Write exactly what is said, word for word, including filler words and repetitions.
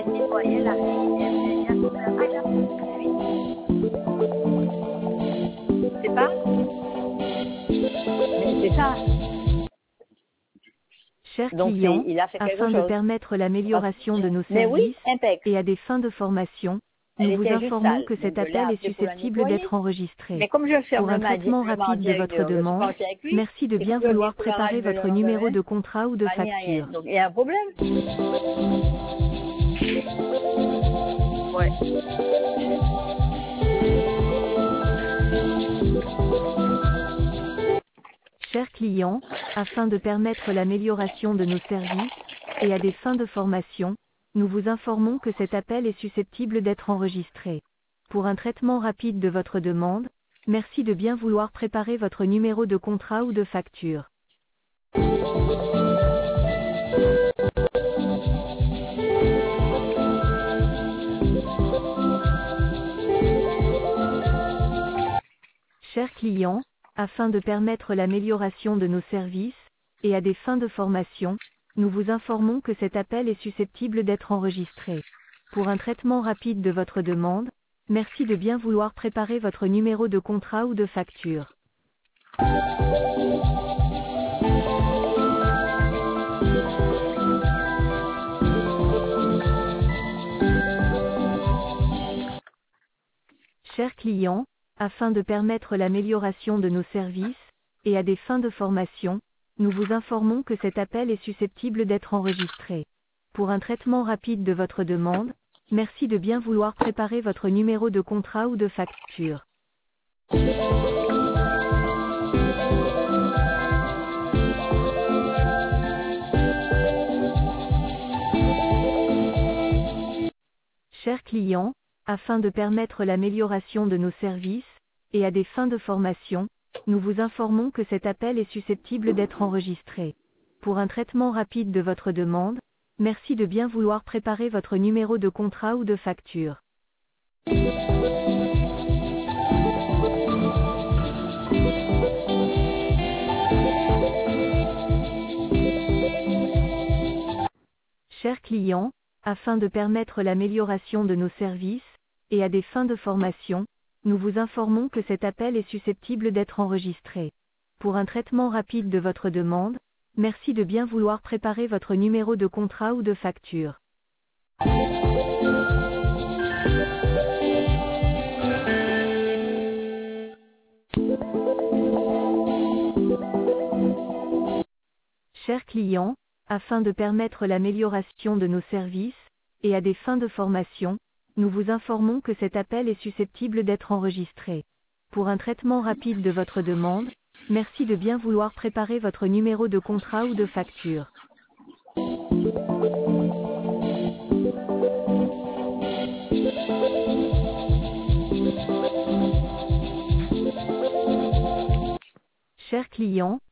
nettoyer la ligne, il y a tout le travail là. C'est pas? Mais c'est ça. Chers Donc, c'est, clients, il a fait quelque afin de chose. permettre l'amélioration de nos Mais oui, services impec. et à des fins de formation, Elle nous vous était juste informons sale. que cet Donc, je l'ai appel est appelé pour la susceptible nettoyer. d'être enregistré. Mais comme je ferme Pour le un mardi, traitement le mardi rapide de à une votre heure, je suis demande, partie avec lui. merci de Et bien quand je viens vouloir pour la préparer rage le votre lendemain, numéro de contrat ou de pas ni rien. facture. Donc, il y a un problème. Ouais. Chers clients, afin de permettre l'amélioration de nos services et à des fins de formation, nous vous informons que cet appel est susceptible d'être enregistré. Pour un traitement rapide de votre demande, merci de bien vouloir préparer votre numéro de contrat ou de facture. Chers clients, afin de permettre l'amélioration de nos services et à des fins de formation, nous vous informons que cet appel est susceptible d'être enregistré. Pour un traitement rapide de votre demande, merci de bien vouloir préparer votre numéro de contrat ou de facture. Chers clients, afin de permettre l'amélioration de nos services et à des fins de formation, nous vous informons que cet appel est susceptible d'être enregistré. Pour un traitement rapide de votre demande, merci de bien vouloir préparer votre numéro de contrat ou de facture. Chers clients, afin de permettre l'amélioration de nos services et à des fins de formation, nous vous informons que cet appel est susceptible d'être enregistré. Pour un traitement rapide de votre demande, merci de bien vouloir préparer votre numéro de contrat ou de facture. Chers clients, afin de permettre l'amélioration de nos services et à des fins de formation, nous vous informons que cet appel est susceptible d'être enregistré. Pour un traitement rapide de votre demande, merci de bien vouloir préparer votre numéro de contrat ou de facture. Chers clients, afin de permettre l'amélioration de nos services et à des fins de formation, nous vous informons que cet appel est susceptible d'être enregistré. Pour un traitement rapide de votre demande, merci de bien vouloir préparer votre numéro de contrat ou de facture. Chers clients,